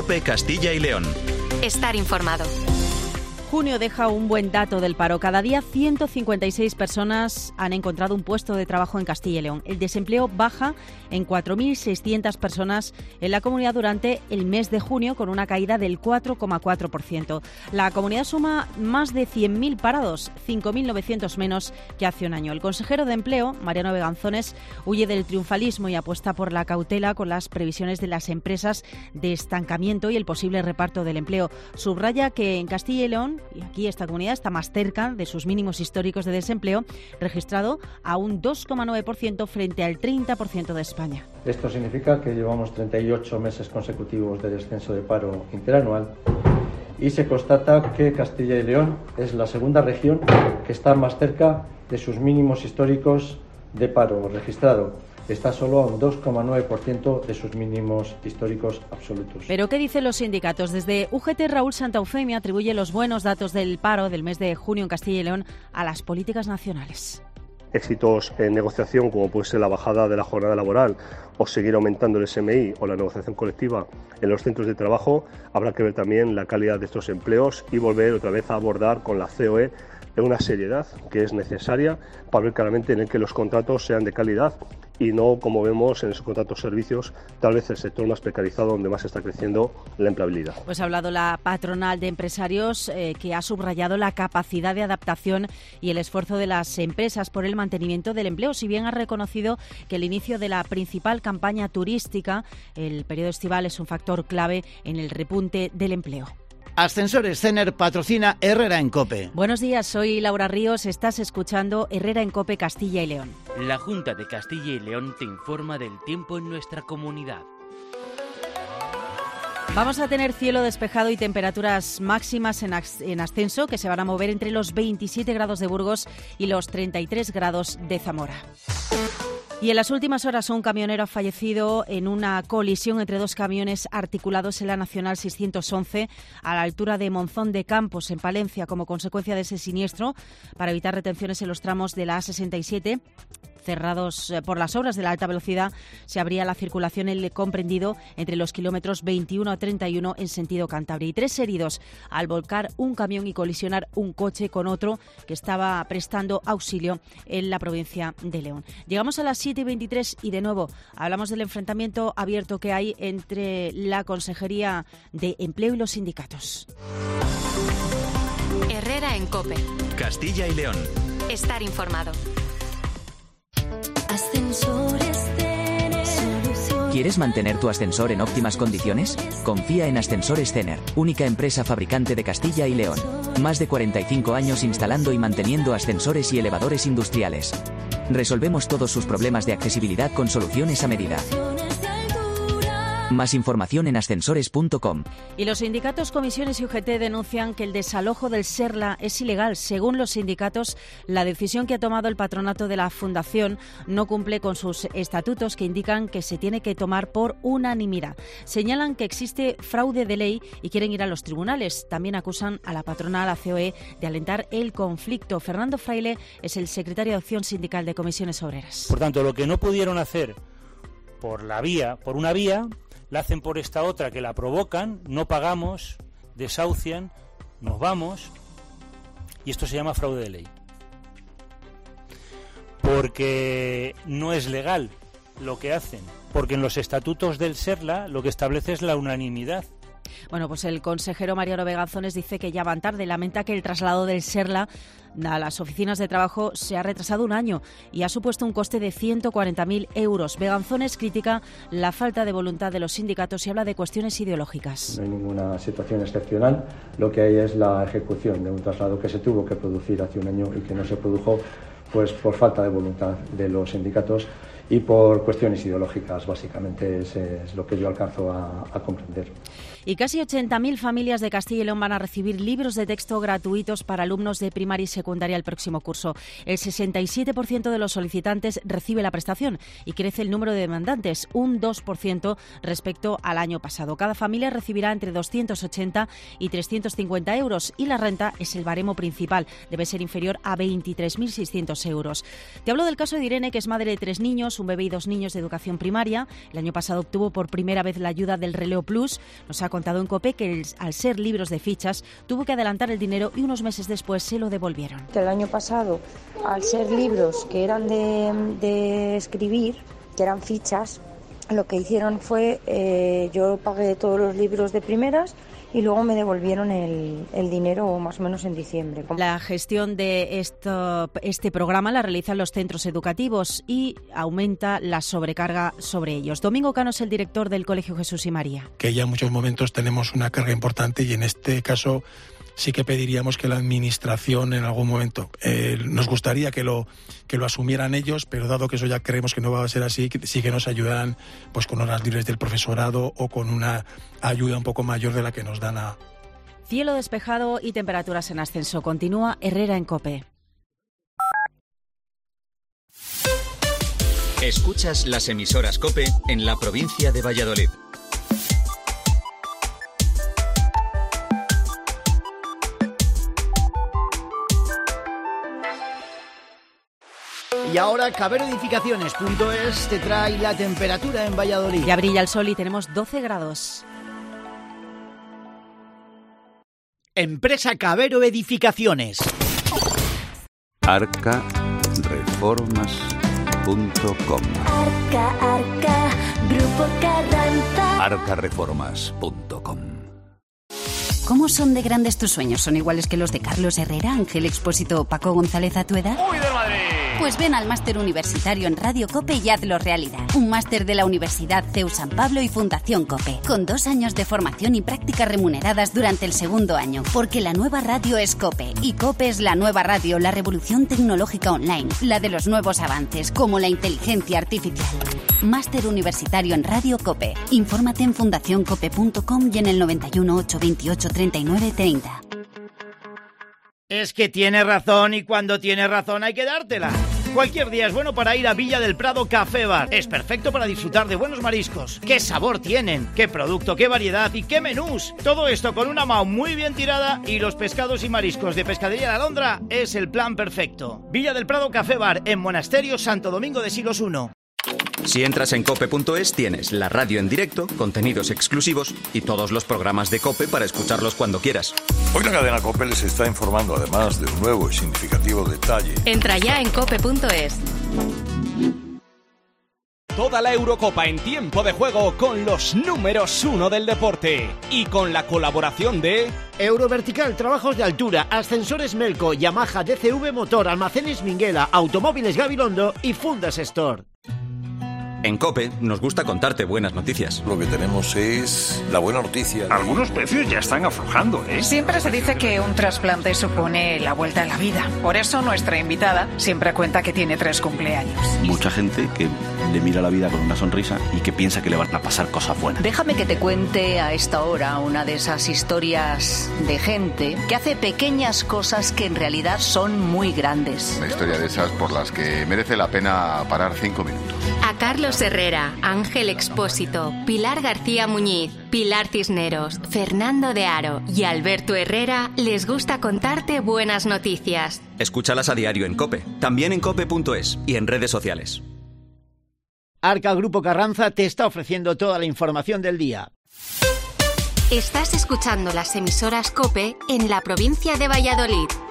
COPE Castilla y León. Estar informado. Junio deja un buen dato del paro. Cada día 156 personas han encontrado un puesto de trabajo en Castilla y León. El desempleo baja en 4.600 personas en la comunidad durante el mes de junio, con una caída del 4,4%. La comunidad suma más de 100.000 parados, 5.900 menos que hace un año. El consejero de Empleo, Mariano Beganzones, huye del triunfalismo y apuesta por la cautela con las previsiones de las empresas de estancamiento y el posible reparto del empleo. Subraya que en Castilla y León, y aquí esta comunidad está más cerca de sus mínimos históricos de desempleo, registrado a un 2,9% frente al 30% de España. Esto significa que llevamos 38 meses consecutivos de descenso de paro interanual y se constata que Castilla y León es la segunda región que está más cerca de sus mínimos históricos de paro registrado. Está solo a un 2,9% de sus mínimos históricos absolutos. ¿Pero qué dicen los sindicatos? Desde UGT, Raúl Santaufemia atribuye los buenos datos del paro del mes de junio en Castilla y León a las políticas nacionales. Éxitos en negociación, como puede ser la bajada de la jornada laboral o seguir aumentando el SMI o la negociación colectiva en los centros de trabajo. Habrá que ver también la calidad de estos empleos y volver otra vez a abordar con la COE en una seriedad que es necesaria para ver claramente en el que los contratos sean de calidad y no, como vemos en esos contratos servicios, tal vez el sector más precarizado donde más está creciendo la empleabilidad. Pues ha hablado la patronal de empresarios que ha subrayado la capacidad de adaptación y el esfuerzo de las empresas por el mantenimiento del empleo, si bien ha reconocido que el inicio de la principal campaña turística, el periodo estival, es un factor clave en el repunte del empleo. Ascensores Cener patrocina Herrera en COPE. Buenos días, soy Laura Ríos, estás escuchando Herrera en COPE Castilla y León. La Junta de Castilla y León te informa del tiempo en nuestra comunidad. Vamos a tener cielo despejado y temperaturas máximas en ascenso que se van a mover entre los 27 grados de Burgos y los 33 grados de Zamora. Y en las últimas horas un camionero ha fallecido en una colisión entre dos camiones articulados en la Nacional 611 a la altura de Monzón de Campos, en Palencia, como consecuencia de ese siniestro. Para evitar retenciones en los tramos de la A67, cerrados por las obras de la alta velocidad, se abría la circulación el comprendido entre los kilómetros 21 a 31 en sentido Cantabria. Y 3 heridos al volcar un camión y colisionar un coche con otro que estaba prestando auxilio en la provincia de León. Llegamos a las 7:23 y de nuevo hablamos del enfrentamiento abierto que hay entre la Consejería de Empleo y los sindicatos. Herrera en COPE. Castilla y León. Estar informado. ¿Quieres mantener tu ascensor en óptimas condiciones? Confía en Ascensores Cener, única empresa fabricante de Castilla y León. Más de 45 años instalando y manteniendo ascensores y elevadores industriales. Resolvemos todos sus problemas de accesibilidad con soluciones a medida. Más información en ascensores.com. Y los sindicatos, comisiones y UGT denuncian que el desalojo del Serla es ilegal. Según los sindicatos, la decisión que ha tomado el patronato de la Fundación no cumple con sus estatutos, que indican que se tiene que tomar por unanimidad. Señalan que existe fraude de ley y quieren ir a los tribunales. También acusan a la patronal, a COE, de alentar el conflicto. Fernando Fraile es el secretario de Acción Sindical de Comisiones Obreras. Por tanto, lo que no pudieron hacer por una vía, la hacen por esta otra, que la provocan, no pagamos, desahucian, nos vamos, y esto se llama fraude de ley. Porque no es legal lo que hacen, porque en los estatutos del Serla lo que establece es la unanimidad. Bueno, pues el consejero Mariano Beganzones dice que ya van tarde. Lamenta que el traslado del Serla a las oficinas de trabajo se ha retrasado un año y ha supuesto un coste de 140.000 euros. Beganzones critica la falta de voluntad de los sindicatos y habla de cuestiones ideológicas. No hay ninguna situación excepcional. Lo que hay es la ejecución de un traslado que se tuvo que producir hace un año y que no se produjo pues por falta de voluntad de los sindicatos y por cuestiones ideológicas, básicamente es lo que yo alcanzo a comprender. Y casi 80.000 familias de Castilla y León van a recibir libros de texto gratuitos para alumnos de primaria y secundaria el próximo curso. El 67% de los solicitantes recibe la prestación y crece el número de demandantes, un 2% respecto al año pasado. Cada familia recibirá entre 280 y 350 euros y la renta es el baremo principal, debe ser inferior a 23.600 euros. Te hablo del caso de Irene, que es madre de 3 niños, un bebé y 2 niños de educación primaria. El año pasado obtuvo por primera vez la ayuda del Releo Plus. Nos ha contado en COPE que al ser libros de fichas tuvo que adelantar el dinero y unos meses después se lo devolvieron. El año pasado, al ser libros que eran de escribir, que eran fichas, lo que hicieron fue, yo pagué todos los libros de primeras y luego me devolvieron el dinero más o menos en diciembre. La gestión de este programa la realizan los centros educativos y aumenta la sobrecarga sobre ellos. Domingo Cano es el director del Colegio Jesús y María. Que ya en muchos momentos tenemos una carga importante y en este caso sí que pediríamos que la Administración en algún momento, nos gustaría que lo asumieran ellos, pero dado que eso ya creemos que no va a ser así, sí que nos ayudaran pues con horas libres del profesorado o con una ayuda un poco mayor de la que nos dan a... Cielo despejado y temperaturas en ascenso. Continúa Herrera en COPE. Escuchas las emisoras COPE en la provincia de Valladolid. Y ahora caberoedificaciones.es te trae la temperatura en Valladolid. Ya brilla el sol y tenemos 12 grados. Empresa Cabero Edificaciones. Arcareformas.com. Arca, Grupo Carranza. Arcareformas.com. ¿Cómo son de grandes tus sueños? ¿Son iguales que los de Carlos Herrera, Ángel Expósito o Paco González a tu edad? ¡Uy, de Madrid! Pues ven al máster universitario en Radio COPE y hazlo realidad. Un máster de la Universidad CEU San Pablo y Fundación COPE, con 2 años de formación y prácticas remuneradas durante el segundo año. Porque la nueva radio es COPE, y COPE es la nueva radio, la revolución tecnológica online, la de los nuevos avances, como la inteligencia artificial. Máster universitario en Radio COPE. Infórmate en fundacioncope.com y en el 91 828 39 30. Es que tiene razón y cuando tiene razón hay que dártela. Cualquier día es bueno para ir a Villa del Prado Café Bar. Es perfecto para disfrutar de buenos mariscos. ¿Qué sabor tienen? ¿Qué producto? ¿Qué variedad? ¿Y qué menús? Todo esto con una mao muy bien tirada y los pescados y mariscos de Pescadería La Alondra es el plan perfecto. Villa del Prado Café Bar en Monasterio Santo Domingo de Silos 1. Si entras en cope.es tienes la radio en directo, contenidos exclusivos y todos los programas de COPE para escucharlos cuando quieras. Hoy la cadena COPE les está informando además de un nuevo y significativo detalle. Entra ya en cope.es. Toda la Eurocopa en tiempo de juego con los números 1 del deporte y con la colaboración de Eurovertical, trabajos de altura, ascensores Melco, Yamaha, DCV Motor, Almacenes Minguela, Automóviles Gabilondo y Fundas Store. En COPE nos gusta contarte buenas noticias. Lo que tenemos es la buena noticia. Algunos precios ya están aflojando, ¿eh? Siempre se dice que un trasplante supone la vuelta a la vida. Por eso nuestra invitada siempre cuenta que tiene 3 cumpleaños. Mucha gente que le mira la vida con una sonrisa y que piensa que le van a pasar cosas buenas. Déjame que te cuente a esta hora una de esas historias de gente que hace pequeñas cosas que en realidad son muy grandes. Una historia de esas por las que merece la pena parar 5 minutos. A Carlos Herrera, Ángel Expósito, Pilar García Muñiz, Pilar Cisneros, Fernando de Aro y Alberto Herrera les gusta contarte buenas noticias. Escúchalas a diario en COPE, también en cope.es y en redes sociales. Arca Grupo Carranza te está ofreciendo toda la información del día. Estás escuchando las emisoras COPE en la provincia de Valladolid.